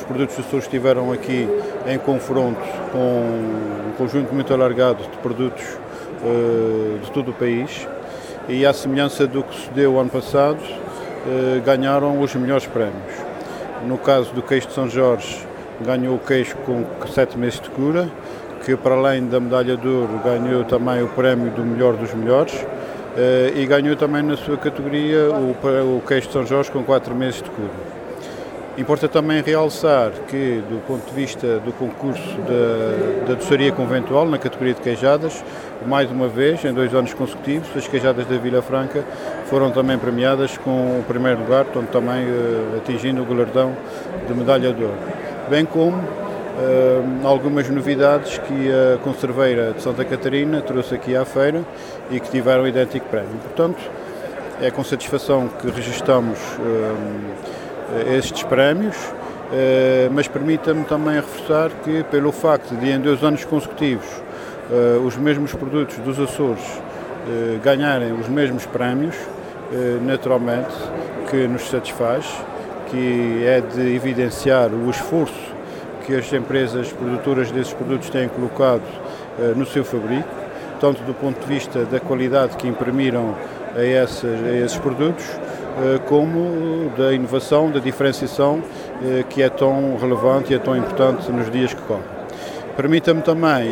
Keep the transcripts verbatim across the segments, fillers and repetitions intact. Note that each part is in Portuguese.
produtos dos Açores estiveram aqui em confronto com um conjunto muito alargado de produtos uh, de todo o país e, à semelhança do que se deu ano passado, uh, ganharam os melhores prémios. No caso do queijo de São Jorge, ganhou o queijo com sete meses de cura, que para além da medalha de ouro ganhou também o prémio do melhor dos melhores uh, e ganhou também na sua categoria o, o queijo de São Jorge com quatro meses de cura. Importa também realçar que, do ponto de vista do concurso da, da doçaria conventual, na categoria de queijadas, mais uma vez, em dois anos consecutivos, as queijadas da Vila Franca foram também premiadas com o primeiro lugar, portanto, também uh, atingindo o galardão de medalha de ouro. Bem como uh, algumas novidades que a conserveira de Santa Catarina trouxe aqui à feira e que tiveram idêntico prémio. Portanto, é com satisfação que registramos uh, estes prémios, mas permita-me também reforçar que, pelo facto de em dois anos consecutivos os mesmos produtos dos Açores ganharem os mesmos prémios, naturalmente que nos satisfaz, que é de evidenciar o esforço que as empresas produtoras desses produtos têm colocado no seu fabrico, tanto do ponto de vista da qualidade que imprimiram a esses, a esses produtos, como da inovação, da diferenciação que é tão relevante e é tão importante nos dias que correm. Permita-me também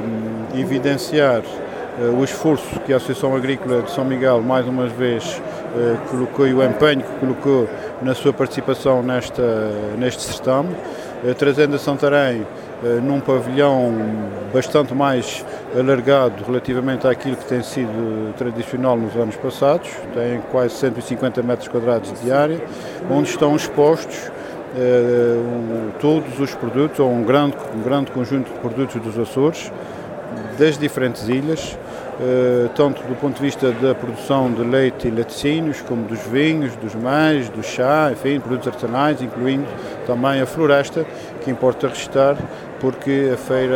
evidenciar o esforço que a Associação Agrícola de São Miguel mais uma vez colocou e o empenho que colocou na sua participação nesta, neste certame, trazendo a Santarém num pavilhão bastante mais alargado relativamente àquilo que tem sido tradicional nos anos passados, tem quase cento e cinquenta metros quadrados de área, onde estão expostos eh, um, todos os produtos, ou um grande, um grande conjunto de produtos dos Açores, das diferentes ilhas, eh, tanto do ponto de vista da produção de leite e laticínios, como dos vinhos, dos meios, do chá, enfim, produtos artesanais, incluindo também a floresta, que importa registrar, porque a Feira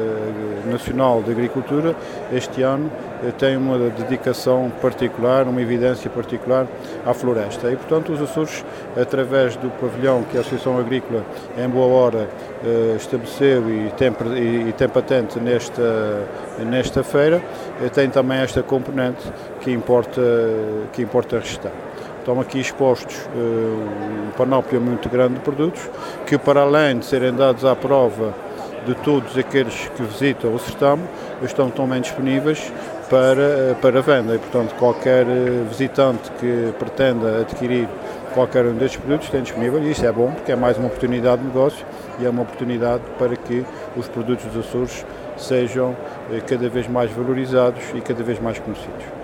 Nacional de Agricultura este ano tem uma dedicação particular, uma evidência particular à floresta. E, portanto, os Açores, através do pavilhão que a Associação Agrícola, em boa hora, estabeleceu e tem, e tem patente nesta, nesta feira, tem também esta componente que importa, que importa registrar. Estão aqui expostos uh, um panóplia muito grande de produtos que, para além de serem dados à prova de todos aqueles que visitam o certame, estão também disponíveis para, para venda e, portanto, qualquer visitante que pretenda adquirir qualquer um destes produtos tem disponível, e isso é bom porque é mais uma oportunidade de negócio e é uma oportunidade para que os produtos dos Açores sejam cada vez mais valorizados e cada vez mais conhecidos.